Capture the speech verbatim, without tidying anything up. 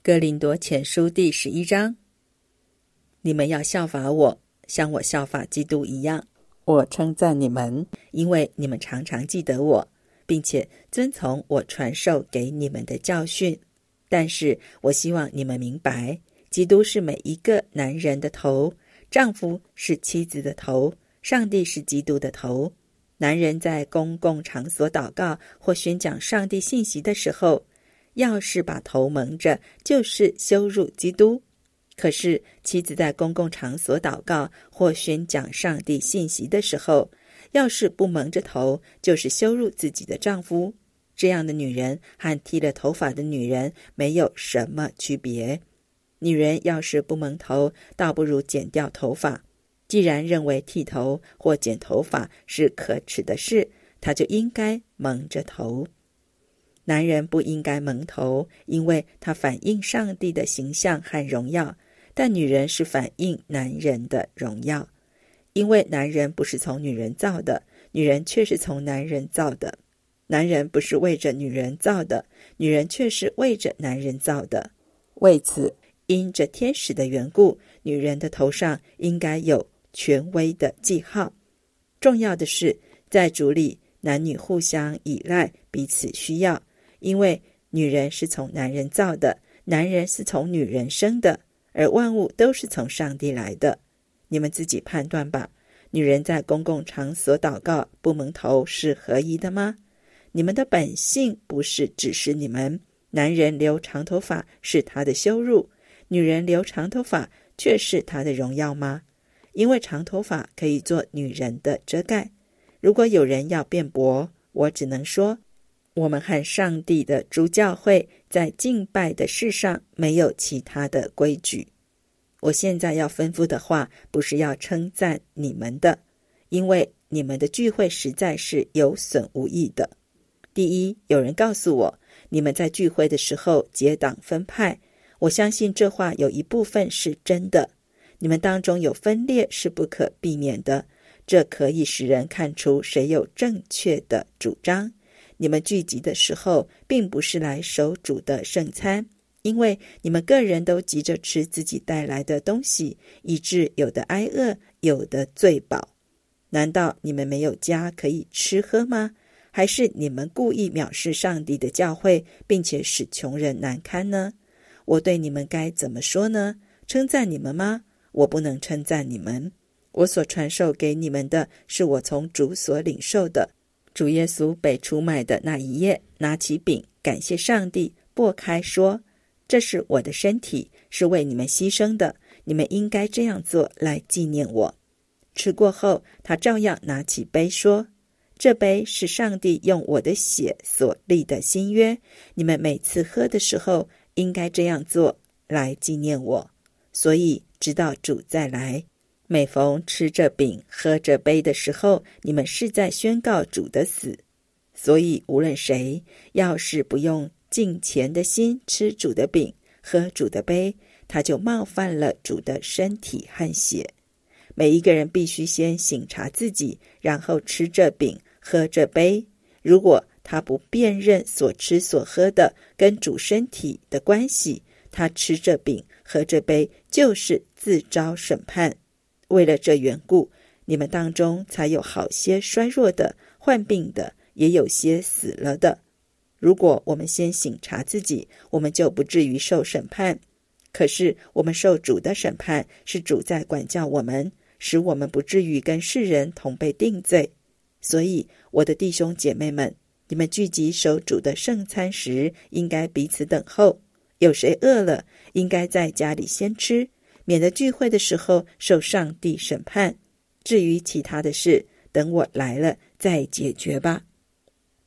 哥林多前书第十一章，你们要效法我，像我效法基督一样。我称赞你们，因为你们常常记得我，并且遵从我传授给你们的教训。但是我希望你们明白，基督是每一个男人的头，丈夫是妻子的头，上帝是基督的头。男人在公共场所祷告或宣讲上帝信息的时候，要是把头蒙着，就是羞辱基督。可是妻子在公共场所祷告或宣讲上帝信息的时候，要是不蒙着头，就是羞辱自己的丈夫。这样的女人和剃了头发的女人没有什么区别。女人要是不蒙头，倒不如剪掉头发。既然认为剃头或剪头发是可耻的事，她就应该蒙着头。男人不应该蒙头，因为他反映上帝的形象和荣耀，但女人是反映男人的荣耀。因为男人不是从女人造的，女人却是从男人造的。男人不是为着女人造的，女人却是为着男人造的。为此，因着天使的缘故，女人的头上应该有权威的记号。重要的是，在主里，男女互相依赖，彼此需要。因为女人是从男人造的，男人是从女人生的，而万物都是从上帝来的。你们自己判断吧，女人在公共场所祷告不蒙头是合宜的吗？你们的本性不是指示你们，男人留长头发是他的羞辱，女人留长头发却是他的荣耀吗？因为长头发可以做女人的遮盖。如果有人要辩驳，我只能说，我们和上帝的诸教会在敬拜的事上没有其他的规矩。我现在要吩咐的话，不是要称赞你们的，因为你们的聚会实在是有损无益的。第一，有人告诉我，你们在聚会的时候结党分派，我相信这话有一部分是真的。你们当中有分裂是不可避免的，这可以使人看出谁有正确的主张。你们聚集的时候，并不是来守主的圣餐，因为你们个人都急着吃自己带来的东西，以致有的挨饿，有的醉饱。难道你们没有家可以吃喝吗？还是你们故意藐视上帝的教会，并且使穷人难堪呢？我对你们该怎么说呢？称赞你们吗？我不能称赞你们。我所传授给你们的，是我从主所领受的。主耶稣被出卖的那一夜，拿起饼，感谢上帝，擘开说，这是我的身体，是为你们牺牲的，你们应该这样做来纪念我。吃过后，他照样拿起杯说，这杯是上帝用我的血所立的新约，你们每次喝的时候，应该这样做来纪念我。所以直到主再来，每逢吃这饼喝这杯的时候，你们是在宣告主的死。所以无论谁要是不用敬虔的心吃主的饼喝主的杯，他就冒犯了主的身体和血。每一个人必须先省察自己，然后吃这饼喝这杯。如果他不辨认所吃所喝的跟主身体的关系，他吃这饼喝这杯就是自招审判。为了这缘故，你们当中才有好些衰弱的、患病的，也有些死了的。如果我们先省察自己，我们就不至于受审判。可是我们受主的审判，是主在管教我们，使我们不至于跟世人同被定罪。所以，我的弟兄姐妹们，你们聚集守主的圣餐时，应该彼此等候。有谁饿了，应该在家里先吃，免得聚会的时候受上帝审判。至于其他的事，等我来了再解决吧。